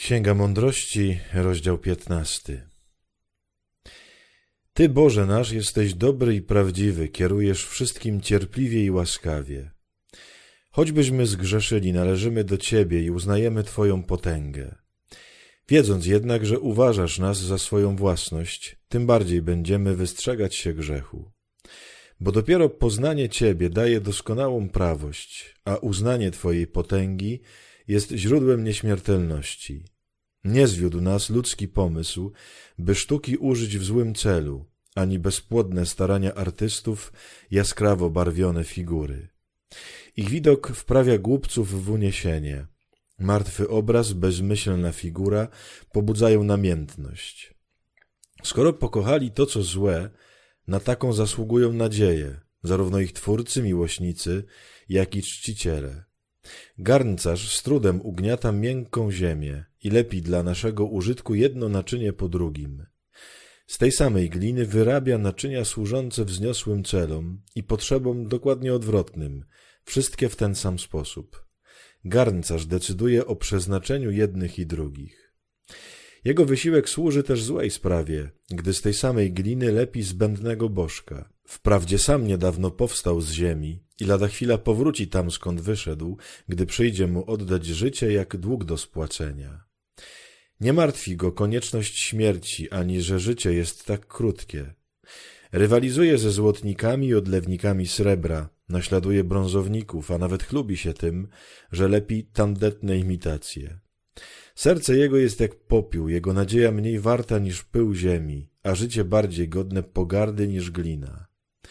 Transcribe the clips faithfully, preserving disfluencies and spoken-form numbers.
Księga Mądrości, rozdział piętnasty. Ty, Boże nasz, jesteś dobry i prawdziwy, kierujesz wszystkim cierpliwie i łaskawie. Choćbyśmy zgrzeszyli, należymy do Ciebie i uznajemy Twoją potęgę. Wiedząc jednak, że uważasz nas za swoją własność, tym bardziej będziemy wystrzegać się grzechu. Bo dopiero poznanie Ciebie daje doskonałą prawość, a uznanie Twojej potęgi jest źródłem nieśmiertelności. Nie zwiódł nas ludzki pomysł, by sztuki użyć w złym celu, ani bezpłodne starania artystów, jaskrawo barwione figury. Ich widok wprawia głupców w uniesienie. Martwy obraz, bezmyślna figura pobudzają namiętność. Skoro pokochali to, co złe, na taką zasługują nadzieję, zarówno ich twórcy, miłośnicy, jak i czciciele. Garncarz z trudem ugniata miękką ziemię i lepi dla naszego użytku jedno naczynie po drugim. Z tej samej gliny wyrabia naczynia służące wzniosłym celom i potrzebom dokładnie odwrotnym, wszystkie w ten sam sposób. Garncarz decyduje o przeznaczeniu jednych i drugich. Jego wysiłek służy też złej sprawie, gdy z tej samej gliny lepi zbędnego bożka. Wprawdzie sam niedawno powstał z ziemi i lada chwila powróci tam, skąd wyszedł, gdy przyjdzie mu oddać życie jak dług do spłacenia. Nie martwi go konieczność śmierci, ani że życie jest tak krótkie. Rywalizuje ze złotnikami i odlewnikami srebra, naśladuje brązowników, a nawet chlubi się tym, że lepi tandetne imitacje. Serce jego jest jak popiół, jego nadzieja mniej warta niż pył ziemi, a życie bardziej godne pogardy niż glina.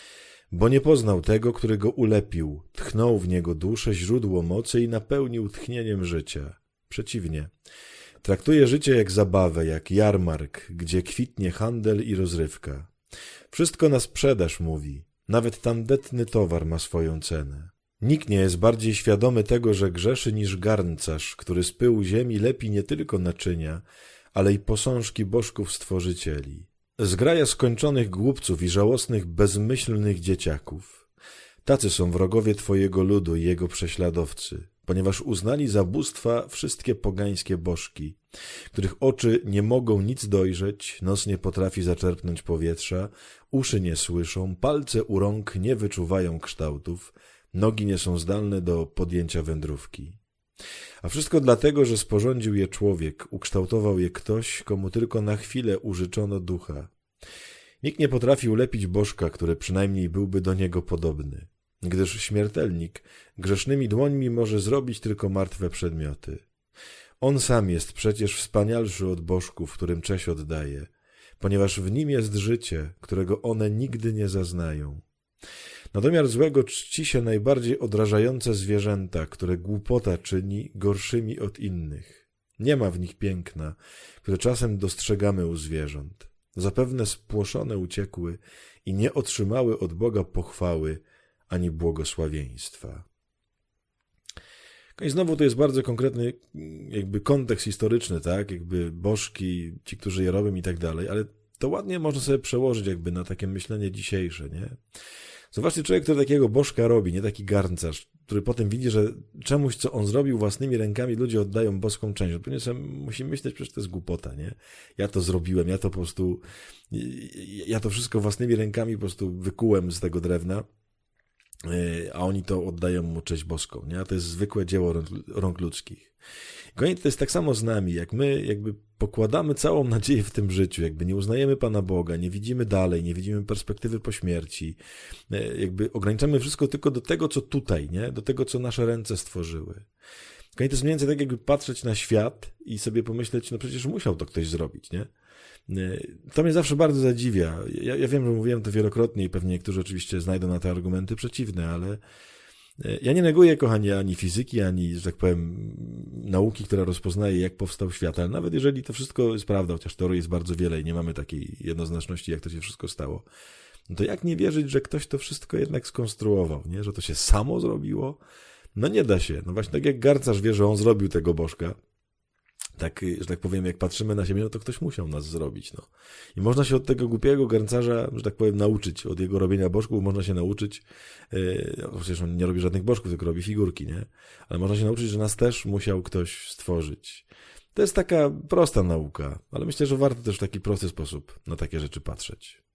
Bo nie poznał tego, który go ulepił, tchnął w niego duszę, źródło mocy i napełnił tchnieniem życia. Przeciwnie, traktuje życie jak zabawę, jak jarmark, gdzie kwitnie handel i rozrywka. Wszystko na sprzedaż mówi, nawet tandetny towar ma swoją cenę. Nikt nie jest bardziej świadomy tego, że grzeszy niż garncarz, który z pyłu ziemi lepi nie tylko naczynia, ale i posążki bożków stworzycieli. Zgraja skończonych głupców i żałosnych, bezmyślnych dzieciaków. Tacy są wrogowie Twojego ludu i jego prześladowcy, ponieważ uznali za bóstwa wszystkie pogańskie bożki, których oczy nie mogą nic dojrzeć, nos nie potrafi zaczerpnąć powietrza, uszy nie słyszą, palce u rąk nie wyczuwają kształtów, nogi nie są zdolne do podjęcia wędrówki. A wszystko dlatego, że sporządził je człowiek, ukształtował je ktoś, komu tylko na chwilę użyczono ducha. Nikt nie potrafi ulepić bożka, który przynajmniej byłby do niego podobny, gdyż śmiertelnik grzesznymi dłońmi może zrobić tylko martwe przedmioty. On sam jest przecież wspanialszy od bożków, którym cześć oddaje, ponieważ w nim jest życie, którego one nigdy nie zaznają. Na domiar złego czci się najbardziej odrażające zwierzęta, które głupota czyni gorszymi od innych. Nie ma w nich piękna, które czasem dostrzegamy u zwierząt. Zapewne spłoszone uciekły i nie otrzymały od Boga pochwały ani błogosławieństwa. I znowu to jest bardzo konkretny jakby kontekst historyczny, tak, jakby bożki, ci, którzy je robią i tak dalej, ale to ładnie można sobie przełożyć jakby na takie myślenie dzisiejsze, nie? Zobaczcie, człowiek, który takiego bożka robi, nie taki garncarz, który potem widzi, że czemuś, co on zrobił własnymi rękami, ludzie oddają boską część. Pewnie sobie musi myśleć, przecież to jest głupota, nie? Ja to zrobiłem, ja to po prostu, ja to wszystko własnymi rękami po prostu wykułem z tego drewna, a oni to oddają mu cześć boską, nie? A to jest zwykłe dzieło rąk ludzkich. I to jest tak samo z nami, jak my jakby pokładamy całą nadzieję w tym życiu, jakby nie uznajemy Pana Boga, nie widzimy dalej, nie widzimy perspektywy po śmierci, jakby ograniczamy wszystko tylko do tego, co tutaj, nie? Do tego, co nasze ręce stworzyły. To jest mniej więcej tak, jakby patrzeć na świat i sobie pomyśleć, no przecież musiał to ktoś zrobić, nie? To mnie zawsze bardzo zadziwia. Ja, ja wiem, że mówiłem to wielokrotnie i pewnie niektórzy oczywiście znajdą na te argumenty przeciwne, ale ja nie neguję, kochani, ani fizyki, ani, że tak powiem, nauki, która rozpoznaje, jak powstał świat, ale nawet jeżeli to wszystko jest prawda, chociaż teorii jest bardzo wiele i nie mamy takiej jednoznaczności, jak to się wszystko stało, no to jak nie wierzyć, że ktoś to wszystko jednak skonstruował, nie? Że to się samo zrobiło? No nie da się. No właśnie tak jak garncarz wie, że on zrobił tego bożka, tak, że tak powiem, jak patrzymy na siebie, no to ktoś musiał nas zrobić, no. I można się od tego głupiego garncarza, że tak powiem, nauczyć. Od jego robienia bożków można się nauczyć, yy, no przecież on nie robi żadnych bożków, tylko robi figurki, nie? Ale można się nauczyć, że nas też musiał ktoś stworzyć. To jest taka prosta nauka, ale myślę, że warto też w taki prosty sposób na takie rzeczy patrzeć.